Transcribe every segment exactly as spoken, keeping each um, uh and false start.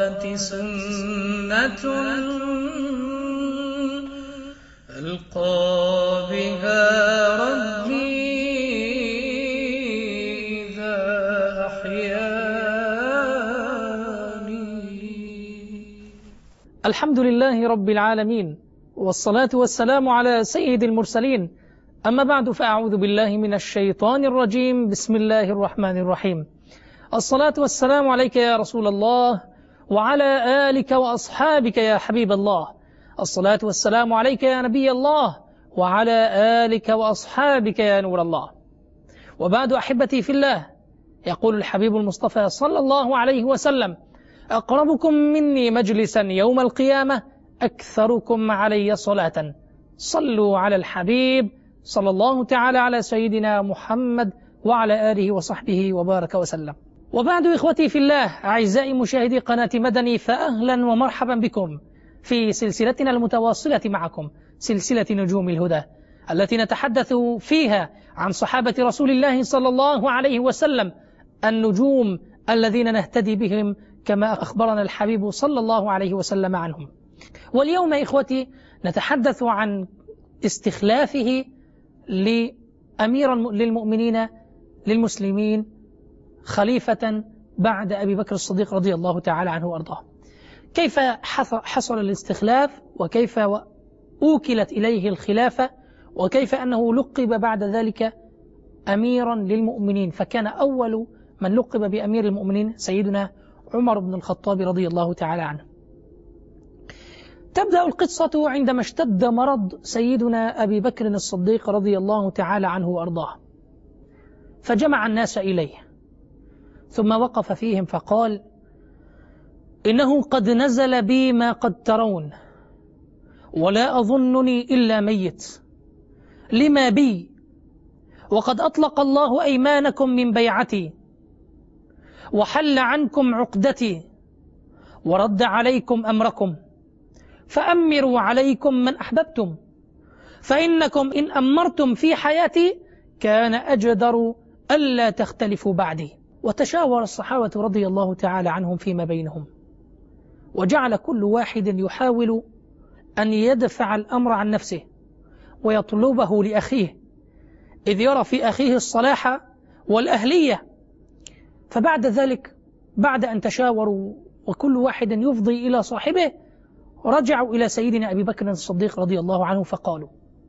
الصحابة سنة ألقى بها ربي إذا أحياني. الحمد لله رب العالمين، والصلاة والسلام على سيد المرسلين. أما بعد، فأعوذ بالله من الشيطان الرجيم. بسم الله الرحمن الرحيم. الصلاة والسلام عليك يا رسول الله، وعلى آلك وأصحابك يا حبيب الله. الصلاة والسلام عليك يا نبي الله، وعلى آلك وأصحابك يا نور الله. وبعد، أحبتي في الله، يقول الحبيب المصطفى صلى الله عليه وسلم: أقربكم مني مجلسا يوم القيامة أكثركم علي صلاة. صلوا على الحبيب صلى الله تعالى على سيدنا محمد وعلى آله وصحبه وبارك وسلم. وبعد، إخوتي في الله، أعزائي مشاهدي قناة مدني، فأهلا ومرحبا بكم في سلسلتنا المتواصلة معكم، سلسلة نجوم الهدى، التي نتحدث فيها عن صحابة رسول الله صلى الله عليه وسلم، النجوم الذين نهتدي بهم كما أخبرنا الحبيب صلى الله عليه وسلم عنهم. واليوم إخوتي نتحدث عن استخلافه لأمير للمؤمنين للمسلمين خليفة بعد أبي بكر الصديق رضي الله تعالى عنه وأرضاه. كيف حصل الاستخلاف، وكيف أوكلت إليه الخلافة، وكيف أنه لقب بعد ذلك أميرا للمؤمنين، فكان أول من لقب بأمير المؤمنين سيدنا عمر بن الخطاب رضي الله تعالى عنه. تبدأ القصة عندما اشتد مرض سيدنا أبي بكر الصديق رضي الله تعالى عنه وأرضاه، فجمع الناس إليه، ثم وقف فيهم فقال: إنه قد نزل بي ما قد ترون، ولا أظنني إلا ميت، لما بي وقد أطلق الله أيمانكم من بيعتي، وحل عنكم عقدتي، ورد عليكم أمركم، فأمروا عليكم من أحببتم، فإنكم إن أمرتم في حياتي كان أجدر ألا تختلفوا بعدي. وتشاور الصحابة رضي الله تعالى عنهم فيما بينهم، وجعل كل واحد يحاول أن يدفع الأمر عن نفسه ويطلبه لأخيه، إذ يرى في أخيه الصلاح والأهلية. فبعد ذلك، بعد أن تشاوروا وكل واحد يفضي إلى صاحبه، رجعوا إلى سيدنا أبي بكر الصديق رضي الله عنه فقالوا: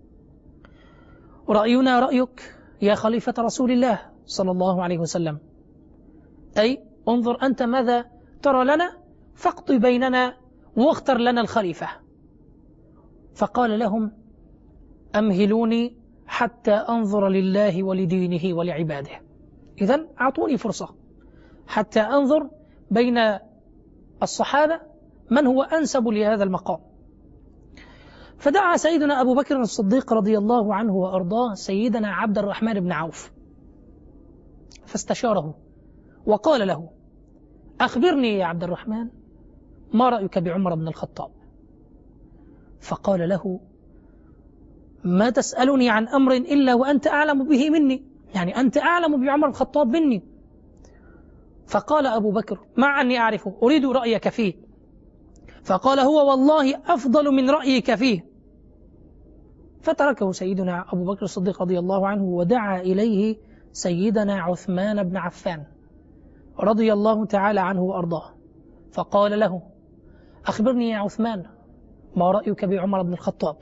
رأينا رأيك يا خليفة رسول الله صلى الله عليه وسلم، أي انظر أنت ماذا ترى لنا، فاقض بيننا واختر لنا الخليفة. فقال لهم: أمهلوني حتى أنظر لله ولدينه ولعباده. إذن أعطوني فرصة حتى أنظر بين الصحابة من هو أنسب لهذا المقام. فدعا سيدنا أبو بكر الصديق رضي الله عنه وأرضاه سيدنا عبد الرحمن بن عوف، فاستشاره وقال له: أخبرني يا عبد الرحمن، ما رأيك بعمر بن الخطاب؟ فقال له: ما تسألني عن أمر إلا وأنت أعلم به مني، يعني أنت أعلم بعمر بن الخطاب مني. فقال أبو بكر: مع أني أعرفه أريد رأيك فيه. فقال: هو والله أفضل من رأيك فيه. فتركه سيدنا أبو بكر الصديق رضي الله عنه، ودعا إليه سيدنا عثمان بن عفان رضي الله تعالى عنه وأرضاه، فقال له: أخبرني يا عثمان، ما رأيك بعمر بن الخطاب؟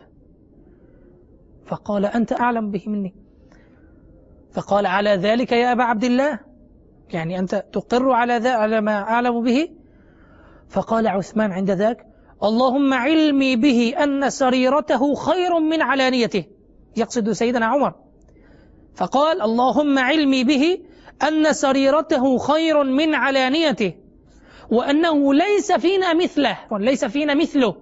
فقال: أنت أعلم به مني. فقال: على ذلك يا أبا عبد الله، يعني أنت تقر على ذا على ما أعلم به؟ فقال عثمان عند ذاك: اللهم علمي به أن سريرته خير من علانيته، يقصد سيدنا عمر. فقال: اللهم علمي به أن سريرته خير من علانيته، وأنه ليس فينا مثله ليس فينا مثله.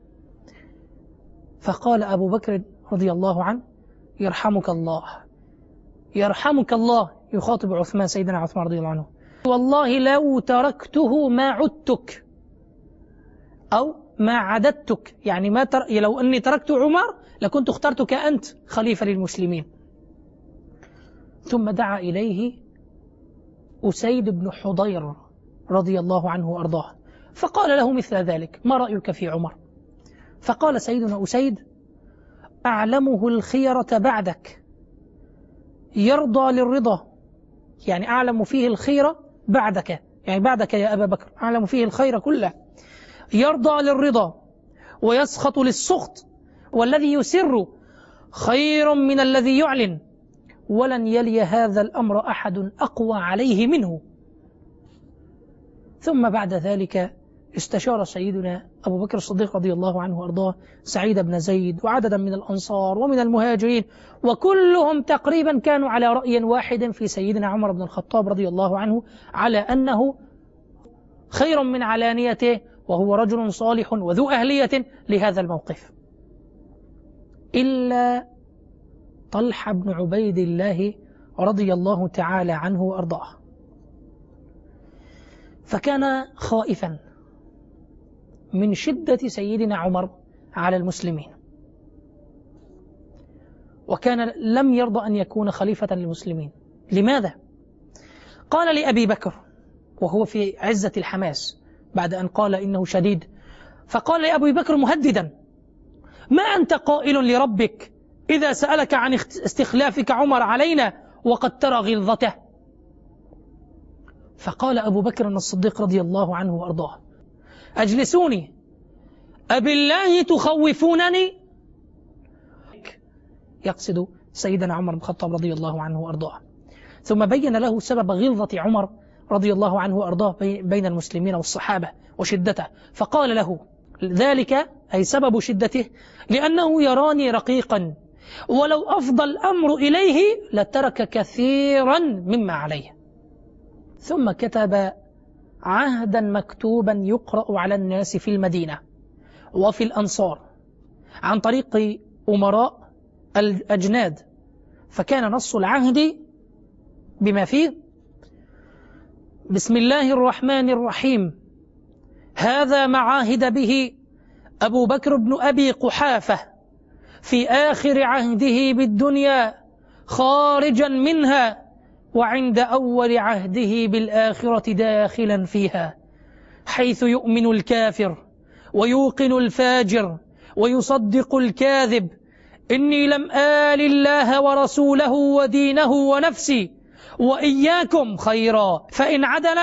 فقال أبو بكر رضي الله عنه: يرحمك الله يرحمك الله، يخاطب عثمان سيدنا عثمان رضي الله عنه، والله لو تركته ما عدتك، أو ما عددتك، يعني ما تر... لو أني تركت عمر لكنت اخترتك أنت خليفة للمسلمين. ثم دعا إليه أسيد بن حضير رضي الله عنه وأرضاه، فقال له مثل ذلك: ما رأيك في عمر؟ فقال سيدنا أسيد: أعلمه الخيرة بعدك، يرضى للرضا، يعني أعلم فيه الخيرة بعدك، يعني بعدك يا أبا بكر أعلم فيه الخير كله، يرضى للرضا ويسخط للسخط، والذي يسر خير من الذي يعلن، ولن يلي هذا الأمر أحد أقوى عليه منه. ثم بعد ذلك استشار سيدنا أبو بكر الصديق رضي الله عنه وأرضاه سعيد بن زيد وعددا من الأنصار ومن المهاجرين، وكلهم تقريبا كانوا على رأي واحد في سيدنا عمر بن الخطاب رضي الله عنه، على أنه خير من علانيته، وهو رجل صالح وذو أهلية لهذا الموقف. إلا طلحة بن عبيد الله رضي الله تعالى عنه وأرضاه، فكان خائفا من شدة سيدنا عمر على المسلمين، وكان لم يرضى أن يكون خليفة للمسلمين. لماذا؟ قال لأبي بكر وهو في عزة الحماس بعد أن قال إنه شديد، فقال لأبي بكر مهددا: ما أنت قائل لربك إذا سألك عن استخلافك عمر علينا وقد ترى غلظته؟ فقال أبو بكر الصديق رضي الله عنه وأرضاه: أجلسوني، أبالله تخوفونني؟ يقصد سيدنا عمر بن الخطاب رضي الله عنه وأرضاه. ثم بين له سبب غلظة عمر رضي الله عنه وأرضاه بين المسلمين والصحابة وشدته، فقال له ذلك أي سبب شدته لأنه يراني رقيقا، ولو أفضى الأمر إليه لترك كثيرا مما عليه. ثم كتب عهدا مكتوبا يقرأ على الناس في المدينة وفي الأنصار عن طريق أمراء الأجناد، فكان نص العهد بما فيه: بسم الله الرحمن الرحيم، هذا ما عاهد به أبو بكر بن أبي قحافة في آخر عهده بالدنيا خارجا منها، وعند أول عهده بالآخرة داخلا فيها، حيث يؤمن الكافر ويوقن الفاجر ويصدق الكاذب، إني لم آل الله ورسوله ودينه ونفسي وإياكم خيرا، فإن عدل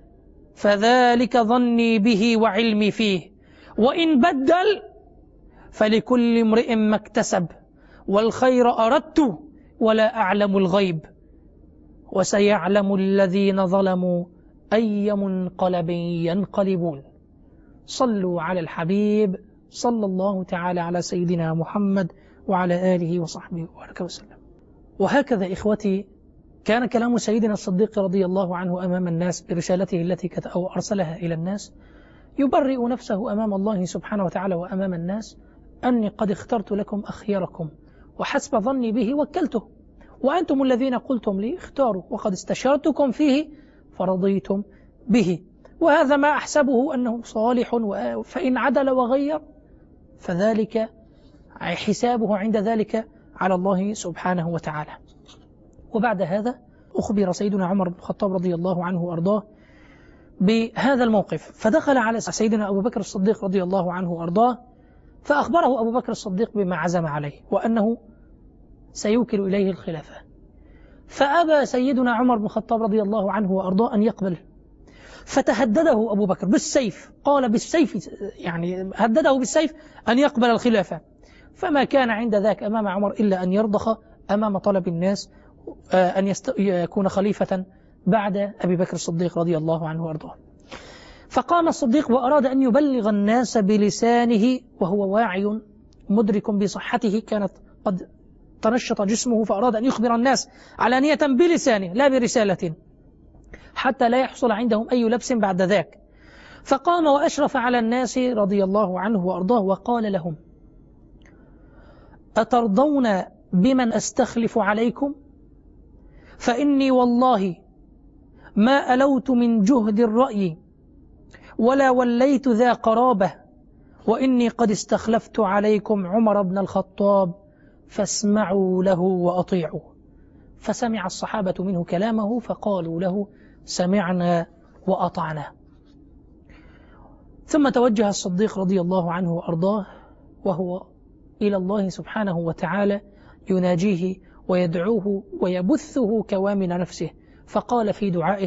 فذلك ظني به وعلمي فيه، وإن بدل فلكل امرئ ما اكتسب، والخير أردت ولا أعلم الغيب، وسيعلم الذين ظلموا أي منقلب ينقلبون. صلوا على الحبيب صلى الله تعالى على سيدنا محمد وعلى آله وصحبه وبارك وسلم. وهكذا إخوتي كان كلام سيدنا الصديق رضي الله عنه أمام الناس برسالته التي أو أرسلها إلى الناس، يبرئ نفسه أمام الله سبحانه وتعالى وأمام الناس: أني قد اخترت لكم أخيركم، وحسب ظني به وكلته، وأنتم الذين قلتم لي اختاروا، وقد استشرتكم فيه فرضيتم به، وهذا ما أحسبه أنه صالح، فإن عدل وغير فذلك حسابه عند ذلك على الله سبحانه وتعالى. وبعد هذا أخبر سيدنا عمر بن الخطاب رضي الله عنه وأرضاه بهذا الموقف، فدخل على سيدنا أبو بكر الصديق رضي الله عنه وأرضاه، فأخبره أبو بكر الصديق بما عزم عليه وأنه سيوكل إليه الخلافة. فأبى سيدنا عمر بن الخطاب رضي الله عنه وأرضاه أن يقبل، فتهدده أبو بكر بالسيف، قال بالسيف، يعني هدده بالسيف أن يقبل الخلافة. فما كان عند ذاك أمام عمر إلا أن يرضخ أمام طلب الناس أن يست... يكون خليفة بعد أبي بكر الصديق رضي الله عنه وأرضاه. فقام الصديق وأراد أن يبلغ الناس بلسانه وهو واعي مدرك بصحته، كانت قد تنشط جسمه، فأراد أن يخبر الناس علانية بلسانه لا برسالة، حتى لا يحصل عندهم أي لبس بعد ذاك. فقام وأشرف على الناس رضي الله عنه وأرضاه وقال لهم: أترضون بمن أستخلف عليكم؟ فإني والله ما ألوت من جهد الرأي ولا وليت ذا قرابة، وإني قد استخلفت عليكم عمر بن الخطاب، فاسمعوا له وأطيعوا. فسمع الصحابة منه كلامه فقالوا له: سمعنا وأطعنا. ثم توجه الصديق رضي الله عنه وأرضاه وهو إلى الله سبحانه وتعالى يناجيه ويدعوه ويبثه كوامن نفسه، فقال في دعائه: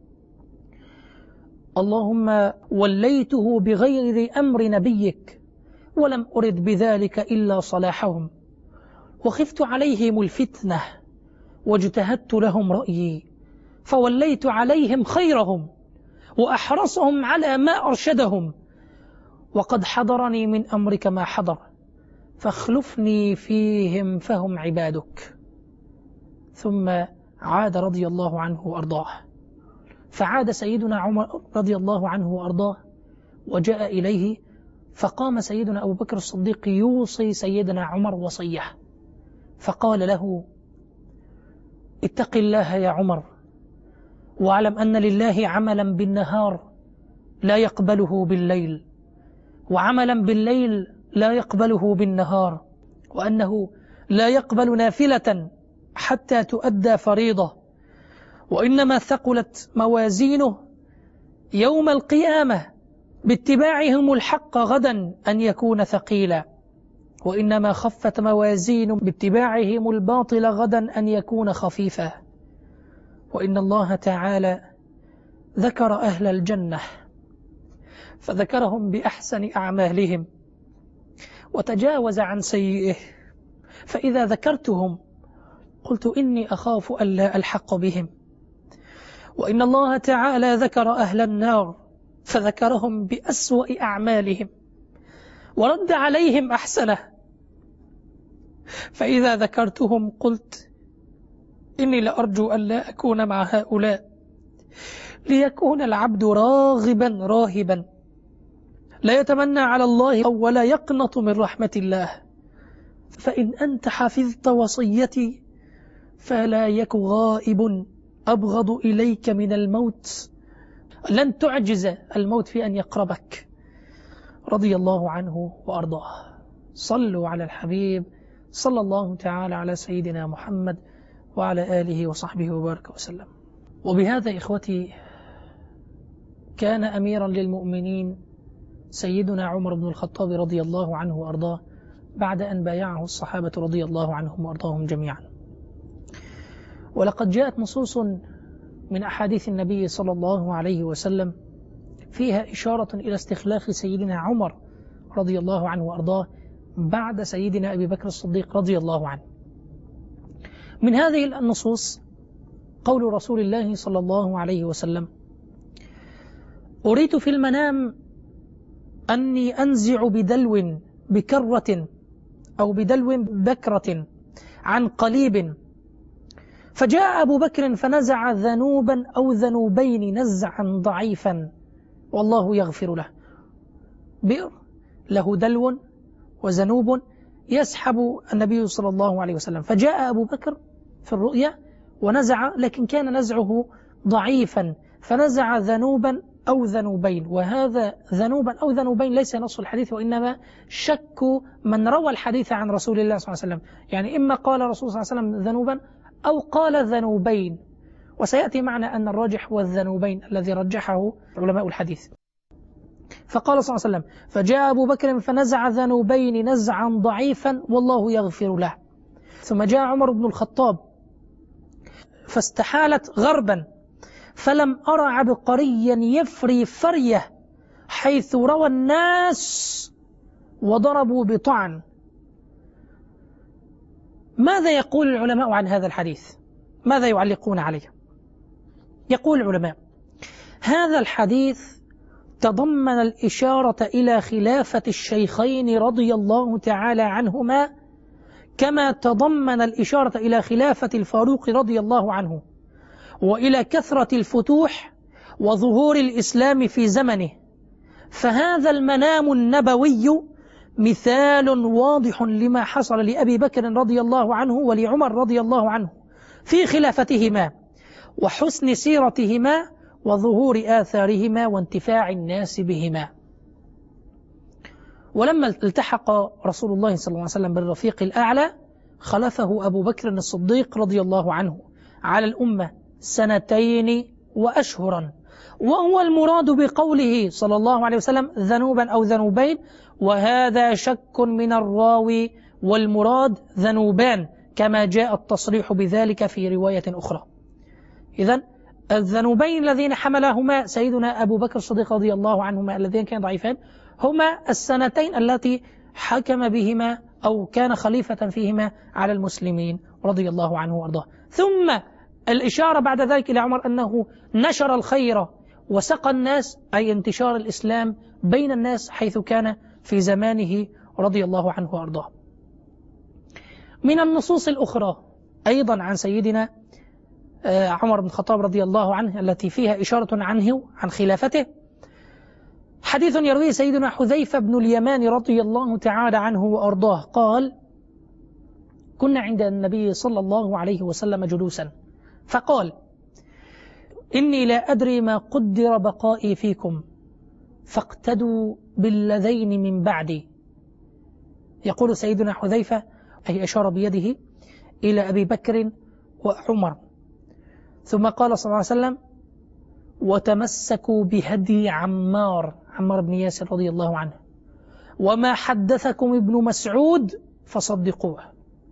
اللهم وليته بغير أمر نبيك ولم أرد بذلك إلا صلاحهم، وخفت عليهم الفتنة واجتهدت لهم رأيي، فوليت عليهم خيرهم وأحرصهم على ما أرشدهم، وقد حضرني من أمرك ما حضر، فاخلفني فيهم فهم عبادك. ثم عاد رضي الله عنه وأرضاه، فعاد سيدنا عمر رضي الله عنه وأرضاه وجاء إليه، فقام سيدنا أبو بكر الصديق يوصي سيدنا عمر وصيه، فقال له: اتق الله يا عمر، واعلم أن لله عملا بالنهار لا يقبله بالليل، وعملا بالليل لا يقبله بالنهار، وأنه لا يقبل نافلة حتى تؤدى فريضة، وإنما ثقلت موازينه يوم القيامة باتباعهم الحق غدا أن يكون ثقيلا، وإنما خفت موازين باتباعهم الباطل غدا أن يكون خفيفا، وإن الله تعالى ذكر أهل الجنة فذكرهم بأحسن أعمالهم وتجاوز عن سيئه، فإذا ذكرتهم قلت إني أخاف ألا ألحق بهم، وإن الله تعالى ذكر أهل النار فذكرهم بأسوأ أعمالهم ورد عليهم أحسنه، فإذا ذكرتهم قلت إني لأرجو ألا أكون مع هؤلاء، ليكون العبد راغبا راهبا لا يتمنى على الله ولا يقنط من رحمة الله، فإن أنت حفظت وصيتي فلا يك غائب أبغض إليك من الموت، لن تعجز الموت في أن يقربك. رضي الله عنه وأرضاه. صلوا على الحبيب صلى الله تعالى على سيدنا محمد وعلى آله وصحبه وبارك وسلم. وبهذا إخوتي كان أميرا للمؤمنين سيدنا عمر بن الخطاب رضي الله عنه وأرضاه بعد أن بايعه الصحابة رضي الله عنهم وأرضاهم جميعا. ولقد جاءت نصوص من أحاديث النبي صلى الله عليه وسلم فيها إشارة إلى استخلاف سيدنا عمر رضي الله عنه وأرضاه بعد سيدنا أبي بكر الصديق رضي الله عنه. من هذه النصوص قول رسول الله صلى الله عليه وسلم: أريت في المنام أني أنزع بدلو بكرة أو بدلو بكرة عن قليب، فجاء أبو بكر فنزع ذنوبا أو ذنوبين نزعا ضعيفا والله يغفر له. بئر له دلو وذنوب يسحب النبي صلى الله عليه وسلم، فجاء أبو بكر في الرؤيا ونزع، لكن كان نزعه ضعيفا فنزع ذنوبا أو ذنوبين، وهذا ذنوبا أو ذنوبين ليس نص الحديث وإنما شك من روى الحديث عن رسول الله صلى الله عليه وسلم، يعني إما قال الرسول صلى الله عليه وسلم ذنوبا أو قال ذنوبين، وسيأتي معنا أن الراجح هو الذنوبين الذي رجحه علماء الحديث. فقال صلى الله عليه وسلم: فجاء أبو بكر فنزع ذنوبين نزعا ضعيفا والله يغفر له. ثم جاء عمر بن الخطاب فاستحالت غربا، فلم أرى عبقريا يفري فريه حيث روى الناس وضربوا بطعن. ماذا يقول العلماء عن هذا الحديث؟ ماذا يعلقون عليه؟ يقول العلماء: هذا الحديث تضمن الإشارة إلى خلافة الشيخين رضي الله تعالى عنهما، كما تضمن الإشارة إلى خلافة الفاروق رضي الله عنه، وإلى كثرة الفتوح وظهور الإسلام في زمنه. فهذا المنام النبوي مثال واضح لما حصل لأبي بكر رضي الله عنه ولعمر رضي الله عنه في خلافتهما وحسن سيرتهما وظهور آثارهما وانتفاع الناس بهما. ولما التحق رسول الله صلى الله عليه وسلم بالرفيق الأعلى خلفه أبو بكر الصديق رضي الله عنه على الأمة سنتين وأشهرا، وهو المراد بقوله صلى الله عليه وسلم ذنوبا أو ذنوبين، وهذا شك من الراوي، والمراد ذنوبان كما جاء التصريح بذلك في رواية أخرى. إذن الذنوبين الذين حملهما سيدنا أبو بكر الصديق رضي الله عنهما الذين كانوا ضعيفان هما السنتين التي حكم بهما أو كان خليفة فيهما على المسلمين رضي الله عنه وأرضاه. ثم الإشارة بعد ذلك إلى عمر أنه نشر الخير وسقى الناس، أي انتشار الإسلام بين الناس حيث كان في زمانه رضي الله عنه وأرضاه. من النصوص الأخرى أيضا عن سيدنا عمر بن الخطاب رضي الله عنه التي فيها إشارة عنه عن خلافته، حديث يرويه سيدنا حذيفة بن اليمان رضي الله تعالى عنه وأرضاه قال: كنا عند النبي صلى الله عليه وسلم جلوسا فقال: إني لا أدري ما قدر بقائي فيكم فاقتدوا بالذين من بعدي. يقول سيدنا حذيفة، أي أشار بيده إلى أبي بكر وعمر، ثم قال صلى الله عليه وسلم: وتمسكوا بهدي عمار عمار بن ياسر رضي الله عنه، وما حدثكم ابن مسعود فصدقوه.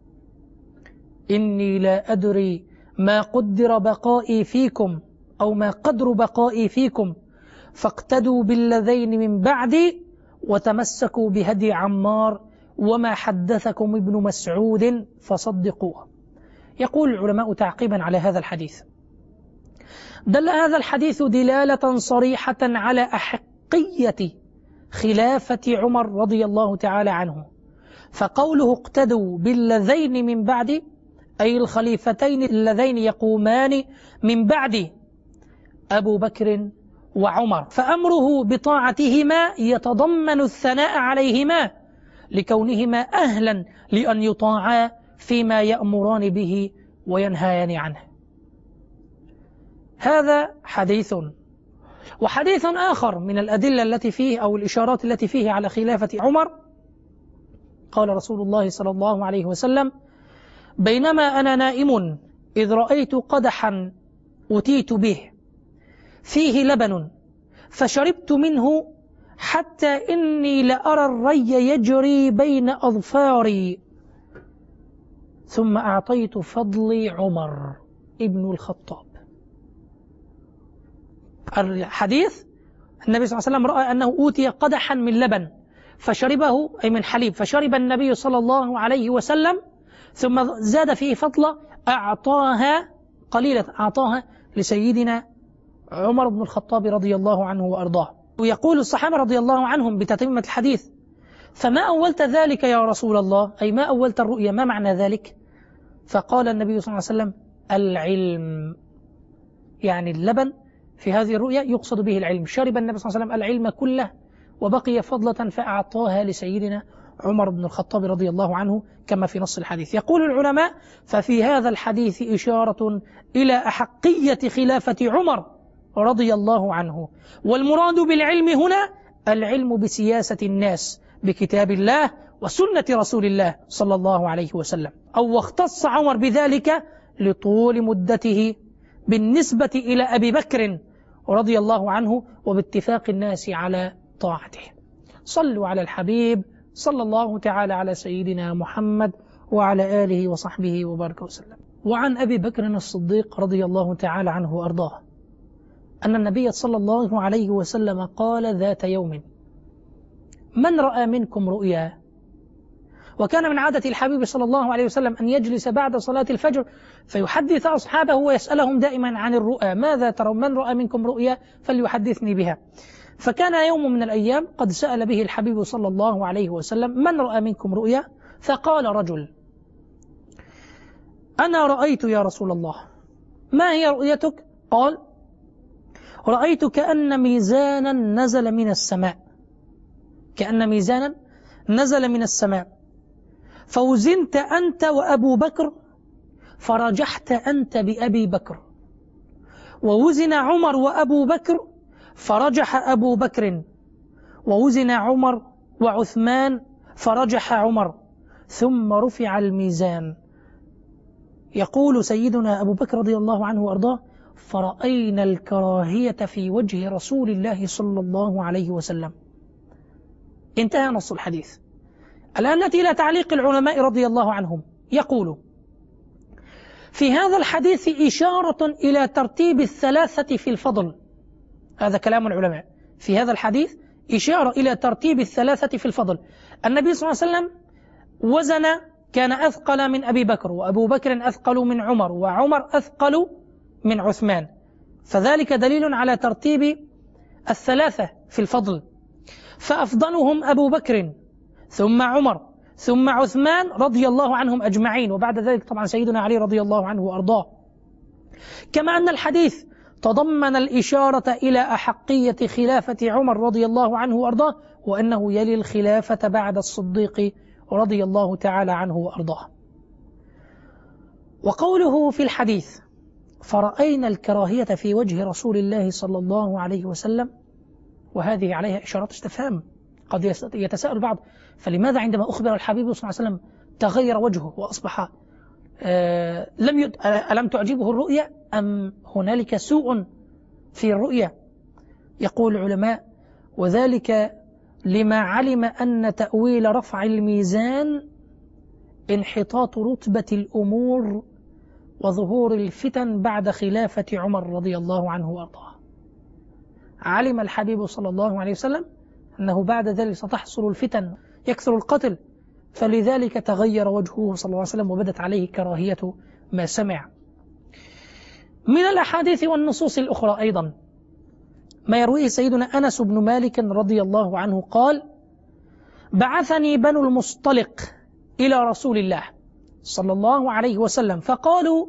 إني لا أدري ما قدر بقائي فيكم أو ما قدر بقائي فيكم فاقتدوا بالذين من بعدي وتمسكوا بهدي عمار وما حدثكم ابن مسعود فصدقوه. يقول العلماء تعقيبا على هذا الحديث: دل هذا الحديث دلالة صريحة على أحقية خلافة عمر رضي الله تعالى عنه، فقوله اقتدوا بالذين من بعد أي الخليفتين اللذين يقومان من بعد أبو بكر وعمر، فأمره بطاعتهما يتضمن الثناء عليهما لكونهما أهلا لأن يطاعا فيما يأمران به وينهيان عنه. هذا حديث. وحديث آخر من الأدلة التي فيه أو الإشارات التي فيه على خلافة عمر، قال رسول الله صلى الله عليه وسلم: بينما أنا نائم إذ رأيت قدحا أتيت به فيه لبن فشربت منه حتى إني لأرى الري يجري بين أظفاري، ثم أعطيت فضلي عمر ابن الخطاب. الحديث النبي صلى الله عليه وسلم رأى أنه أوتي قدحا من لبن فشربه، أي من حليب، فشرب النبي صلى الله عليه وسلم ثم زاد فيه فضلة أعطاها قليلة أعطاها لسيدنا عمر بن الخطاب رضي الله عنه وأرضاه. ويقول الصحابة رضي الله عنهم بتتمة الحديث: فما أولت ذلك يا رسول الله؟ أي ما أولت الرؤيا، ما معنى ذلك؟ فقال النبي صلى الله عليه وسلم: العلم، يعني اللبن في هذه الرؤيا يقصد به العلم. شرب النبي صلى الله عليه وسلم العلم كله وبقي فضلة فأعطاها لسيدنا عمر بن الخطاب رضي الله عنه كما في نص الحديث. يقول العلماء: ففي هذا الحديث إشارة إلى أحقية خلافة عمر رضي الله عنه، والمراد بالعلم هنا العلم بسياسة الناس بكتاب الله وسنة رسول الله صلى الله عليه وسلم، أو واختص عمر بذلك لطول مدته بالنسبة إلى أبي بكر رضي الله عنه وباتفاق الناس على طاعته. صلوا على الحبيب صلى الله تعالى على سيدنا محمد وعلى آله وصحبه وبارك وسلم. وعن أبي بكر الصديق رضي الله تعالى عنه وأرضاه أن النبي صلى الله عليه وسلم قال ذات يوم: من رأى منكم رؤيا؟ وكان من عادة الحبيب صلى الله عليه وسلم أن يجلس بعد صلاة الفجر فيحدث أصحابه ويسألهم دائما عن الرؤى: ماذا ترون؟ من رأى منكم رؤيا فليحدثني بها. فكان يوم من الأيام قد سأل به الحبيب صلى الله عليه وسلم: من رأى منكم رؤيا؟ فقال رجل: أنا رأيت يا رسول الله. ما هي رؤيتك؟ قال: رأيت كأن ميزانا نزل من السماء، كأن ميزانا نزل من السماء فوزنت أنت وأبو بكر فرجحت أنت بأبي بكر، ووزن عمر وأبو بكر فرجح أبو بكر، ووزن عمر وعثمان فرجح عمر، ثم رفع الميزان. يقول سيدنا أبو بكر رضي الله عنه وأرضاه: فرأينا الكراهية في وجه رسول الله صلى الله عليه وسلم. انتهى نص الحديث. الآن نأتي إلى تعليق العلماء رضي الله عنهم. يقول في هذا الحديث إشارة إلى ترتيب الثلاثة في الفضل. هذا كلام العلماء. في هذا الحديث إشارة إلى ترتيب الثلاثة في الفضل. النبي صلى الله عليه وسلم وزن كان أثقل من أبي بكر، وأبو بكر أثقل من عمر، وعمر أثقل من عثمان، فذلك دليل على ترتيب الثلاثة في الفضل. فأفضلهم أبو بكر ثم عمر ثم عثمان رضي الله عنهم أجمعين، وبعد ذلك طبعا سيدنا علي رضي الله عنه وأرضاه. كما أن الحديث تضمن الإشارة إلى أحقية خلافة عمر رضي الله عنه وأرضاه، وأنه يلي الخلافة بعد الصديق رضي الله تعالى عنه وأرضاه. وقوله في الحديث فرأينا الكراهية في وجه رسول الله صلى الله عليه وسلم، وهذه عليها إشارات استفهام. قد يتساءل البعض فلماذا عندما أخبر الحبيب صلى الله عليه وسلم تغير وجهه وأصبح آه لم يد... ألم تعجبه الرؤيا أم هنالك سوء في الرؤيا؟ يقول العلماء وذلك لما علم أن تأويل رفع الميزان انحطاط رتبة الأمور وظهور الفتن بعد خلافة عمر رضي الله عنه وأرضاه. علم الحبيب صلى الله عليه وسلم أنه بعد ذلك ستحصل الفتن، يكثر القتل، فلذلك تغير وجهه صلى الله عليه وسلم وبدت عليه كراهية ما سمع. من الأحاديث والنصوص الأخرى أيضا ما يرويه سيدنا أنس بن مالك رضي الله عنه قال: بعثني بنو المصطلق إلى رسول الله صلى الله عليه وسلم فقالوا: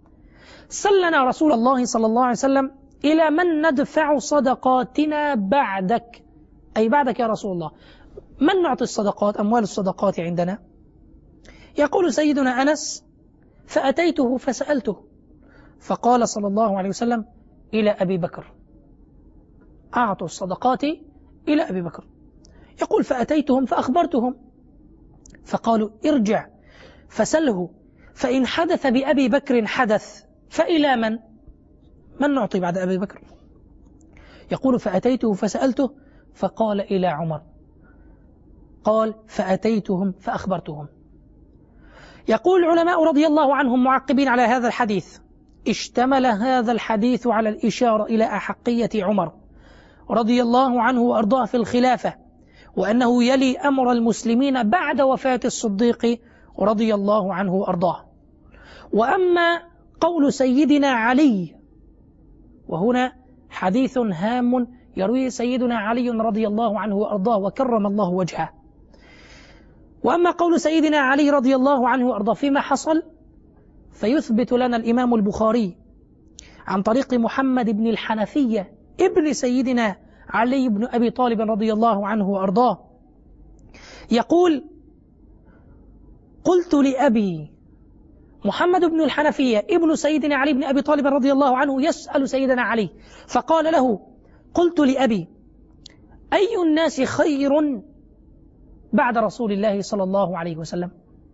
سلنا رسول الله صلى الله عليه وسلم إلى من ندفع صدقاتنا بعدك، أي بعدك يا رسول الله، من نعطي الصدقات، أموال الصدقات عندنا؟ يقول سيدنا أنس: فأتيته فسألته فقال صلى الله عليه وسلم: إلى أبي بكر، أعطوا الصدقات إلى أبي بكر. يقول: فأتيتهم فأخبرتهم فقالوا: ارجع فسله، فإن حدث بأبي بكر حدث فإلى من؟ من نعطي بعد أبي بكر؟ يقول: فأتيته فسألته فقال: إلى عمر. قال: فأتيتهم فأخبرتهم. يقول العلماء رضي الله عنهم معقبين على هذا الحديث: اشتمل هذا الحديث على الإشارة إلى أحقية عمر رضي الله عنه وأرضاه في الخلافة، وأنه يلي أمر المسلمين بعد وفاة الصديق رضي الله عنه وأرضاه. وأما قول سيدنا علي، وهنا حديث هام يرويه سيدنا علي رضي الله عنه وأرضاه وكرم الله وجهه. وأما قول سيدنا علي رضي الله عنه وأرضاه فيما حصل فيثبت لنا الإمام البخاري عن طريق محمد بن الحنفية ابن سيدنا علي بن أبي طالب رضي الله عنه وأرضاه يقول: قلت لأبي، محمد بن الحنفية ابن سيدنا علي بن أبي طالب رضي الله عنه يسأل سيدنا علي فقال له: قلت لأبي أي الناس خير بعد رسول الله صلى الله عليه وسلم؟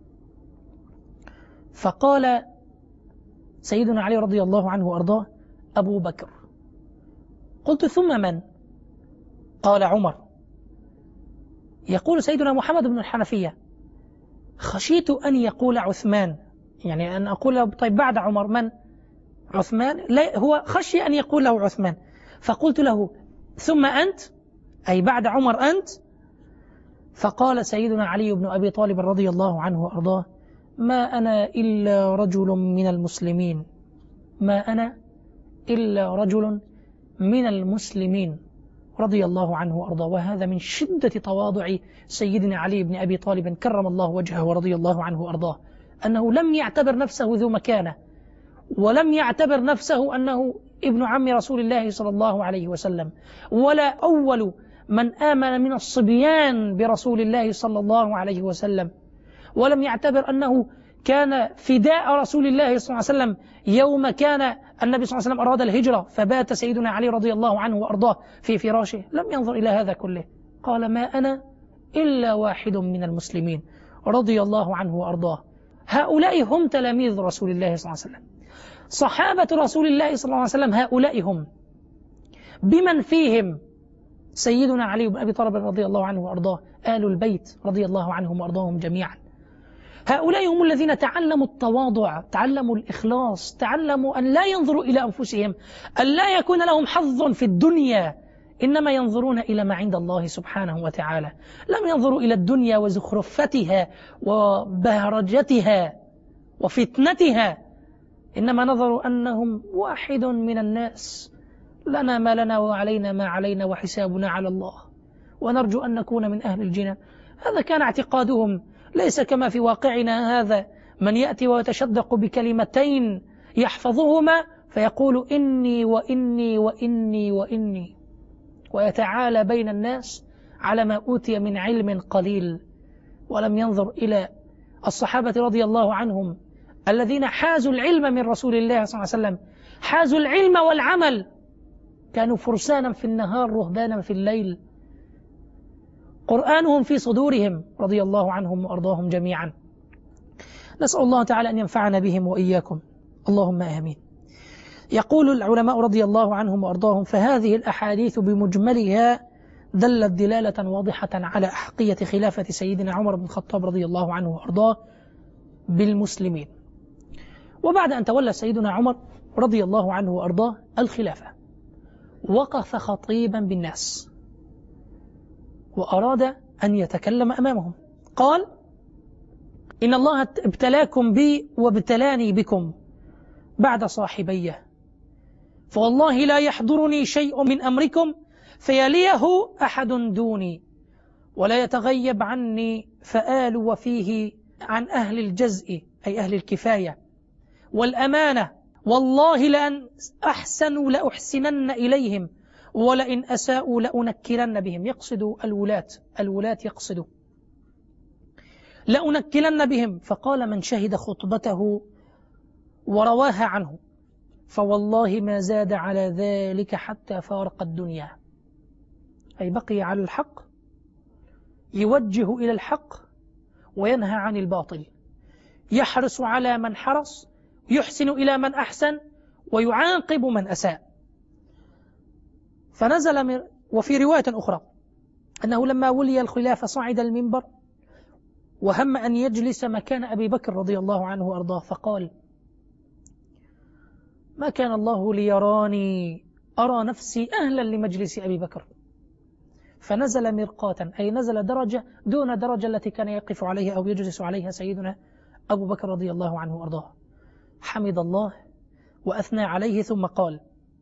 فقال سيدنا علي رضي الله عنه وأرضاه: أبو بكر. قلت: ثم من؟ قال: عمر. يقول سيدنا محمد بن الحنفية: خشيت أن يقول عثمان، يعني أن أقول طيب بعد عمر من؟ عثمان؟ لا، هو خشي أن يقول له عثمان، فقلت له: ثم أنت؟ أي بعد عمر أنت؟ فقال سيدنا علي بن أبي طالب رضي الله عنه وأرضاه: ما أنا إلا رجل من المسلمين، ما أنا إلا رجل من المسلمين رضي الله عنه وأرضاه. وهذا من شدة تواضع سيدنا علي بن أبي طالب كرم الله وجهه ورضي الله عنه وأرضاه، أنه لم يعتبر نفسه ذو مكانة، ولم يعتبر نفسه أنه ابن عم رسول الله صلى الله عليه وسلم، ولا أول من آمن من الصبيان برسول الله صلى الله عليه وسلم، ولم يعتبر أنه كان فداء رسول الله صلى الله عليه وسلم يوم كان النبي صلى الله عليه وسلم أراد الهجرة فبات سيدنا علي رضي الله عنه وأرضاه في فراشه، لم ينظر إلى هذا كله، قال: ما أنا إلا واحد من المسلمين رضي الله عنه وأرضاه. هؤلاء هم تلاميذ رسول الله صلى الله عليه وسلم. صحابة رسول الله صلى الله عليه وسلم هؤلاء هم، بمن فيهم سيدنا علي بن أبي طالب رضي الله عنه وأرضاه، آل البيت رضي الله عنهم وأرضاهم جميعا. هؤلاء هم الذين تعلموا التواضع، تعلموا الإخلاص، تعلموا أن لا ينظروا إلى أنفسهم، أن لا يكون لهم حظ في الدنيا، إنما ينظرون إلى ما عند الله سبحانه وتعالى. لم ينظروا إلى الدنيا وزخرفتها وبهرجتها وفتنتها، إنما نظروا أنهم واحد من الناس، لنا ما لنا وعلينا ما علينا وحسابنا على الله، ونرجو أن نكون من أهل الجنة. هذا كان اعتقادهم، ليس كما في واقعنا هذا من يأتي ويتشدق بكلمتين يحفظهما فيقول إني وإني وإني وإني، ويتعالى بين الناس على ما أوتي من علم قليل، ولم ينظر إلى الصحابة رضي الله عنهم الذين حازوا العلم من رسول الله صلى الله عليه وسلم، حازوا العلم والعمل، كانوا فرسانا في النهار رهبانا في الليل، قرآنهم في صدورهم رضي الله عنهم وأرضاهم جميعا. نسأل الله تعالى أن ينفعنا بهم وإياكم، اللهم آمين. يقول العلماء رضي الله عنهم وأرضاهم: فهذه الأحاديث بمجملها دلت دلالة واضحة على أحقية خلافة سيدنا عمر بن الخطاب رضي الله عنه وأرضاه بالمسلمين. وبعد أن تولى سيدنا عمر رضي الله عنه وأرضاه الخلافة، وقف خطيبا بالناس وأراد أن يتكلم أمامهم، قال: إن الله ابتلاكم بي وابتلاني بكم بعد صاحبيه، فوالله لا يحضرني شيء من أمركم فيليه أحد دوني، ولا يتغيب عني فآل وفيه عن أهل الجزء أي أهل الكفاية والأمانة، والله لأن أحسنوا لأحسنن إليهم، ولئن أساءوا لأنكرن بهم. يقصد الولاة، الولاة يقصد لأنكرن بهم. فقال من شهد خطبته ورواها عنه فوالله ما زاد على ذلك حتى فارق الدنيا، أي بقي على الحق، يوجه إلى الحق وينهى عن الباطل، يحرص على من حرص، يحسن إلى من أحسن، ويعاقب من أساء. فنزل من وفي رواية أخرى أنه لما ولي الخلافة صعد المنبر وهم أن يجلس مكان أبي بكر رضي الله عنه وأرضاه، فقال: ما كان الله ليراني أرى نفسي أهلا لمجلس أبي بكر. فنزل مرقاة، أي نزل درجة دون درجة التي كان يقف عليها أو يجلس عليها سيدنا أبو بكر رضي الله عنه وأرضاه. حمد الله وأثنى عليه ثم قال: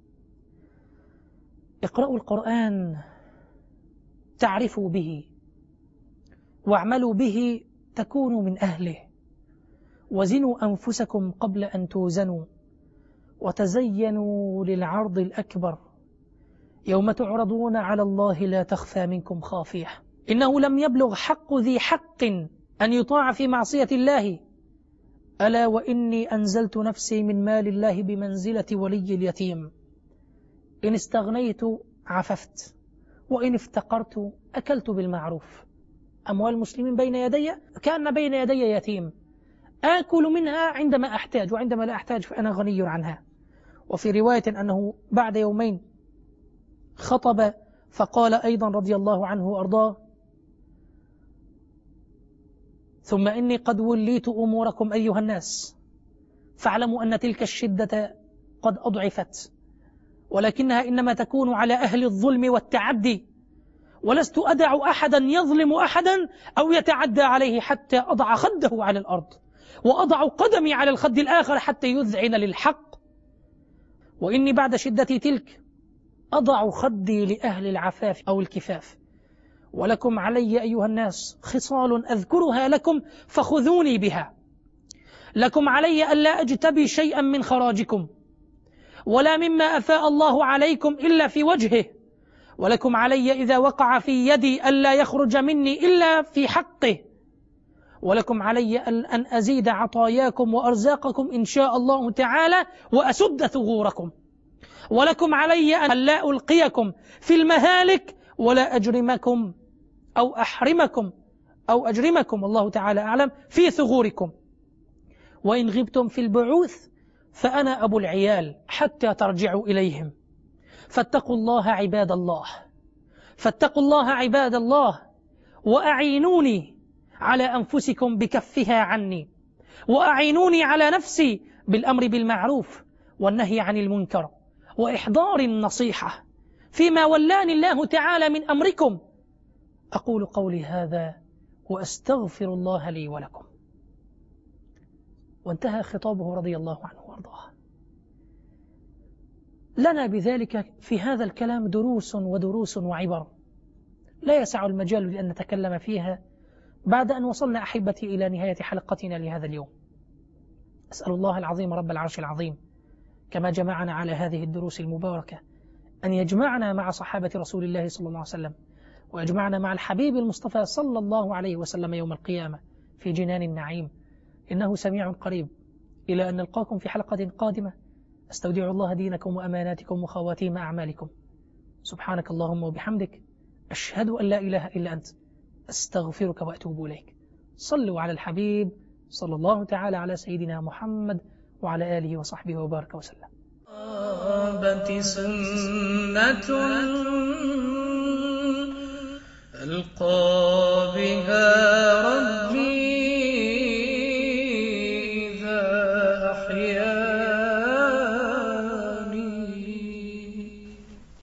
اقرأوا القرآن تعرفوا به، واعملوا به تكونوا من أهله، وزنوا أنفسكم قبل أن توزنوا، وتزينوا للعرض الأكبر، يوم تعرضون على الله لا تخفى منكم خافية. إنه لم يبلغ حق ذي حق أن يطاع في معصية الله، ألا وإني أنزلت نفسي من مال الله بمنزلة ولي اليتيم، إن استغنيت عففت، وإن افتقرت أكلت بالمعروف. أموال المسلمين بين يدي كأن بين يدي يتيم، آكل منها عندما أحتاج، وعندما لا أحتاج فأنا غني عنها. وفي رواية أنه بعد يومين خطب فقال أيضا رضي الله عنه وأرضاه: ثم إني قد وليت أموركم أيها الناس، فاعلموا أن تلك الشدة قد أضعفت، ولكنها إنما تكون على أهل الظلم والتعدي، ولست أدع أحدا يظلم أحدا أو يتعدى عليه حتى أضع خده على الأرض، وأضع قدمي على الخد الآخر حتى يذعن للحق، وإني بعد شدتي تلك أضع خدي لأهل العفاف أو الكفاف. ولكم علي أيها الناس خصال أذكرها لكم فخذوني بها. لكم علي ألا أجتبي شيئا من خراجكم ولا مما أفاء الله عليكم إلا في وجهه، ولكم علي إذا وقع في يدي ألا يخرج مني إلا في حقه، ولكم علي أن أزيد عطاياكم وأرزاقكم إن شاء الله تعالى وأسد ثغوركم، ولكم علي أن لا ألقيكم في المهالك ولا أجرمكم أو أحرمكم أو أجرمكم الله تعالى أعلم في ثغوركم، وإن غبتم في البعوث فأنا أبو العيال حتى ترجعوا إليهم. فاتقوا الله عباد الله، فاتقوا الله عباد الله، وأعينوني على أنفسكم بكفها عني، وأعينوني على نفسي بالأمر بالمعروف والنهي عن المنكر وإحضار النصيحة فيما ولاني الله تعالى من أمركم. أقول قولي هذا وأستغفر الله لي ولكم. وانتهى خطابه رضي الله عنه وارضاه. لنا بذلك في هذا الكلام دروس ودروس وعبر لا يسع المجال لأن نتكلم فيها بعد أن وصلنا أحبتي إلى نهاية حلقتنا لهذا اليوم. أسأل الله العظيم رب العرش العظيم كما جمعنا على هذه الدروس المباركة أن يجمعنا مع صحابة رسول الله صلى الله عليه وسلم، ويجمعنا مع الحبيب المصطفى صلى الله عليه وسلم يوم القيامة في جنان النعيم، إنه سميع قريب. إلى أن نلقاكم في حلقة قادمة، أستودع الله دينكم وأماناتكم وخواتيم أعمالكم. سبحانك اللهم وبحمدك، أشهد أن لا إله إلا أنت، أستغفرك وأتوب إليك. صلوا على الحبيب صلى الله تعالى على سيدنا محمد وعلى آله وصحبه وبارك وسلم. سنة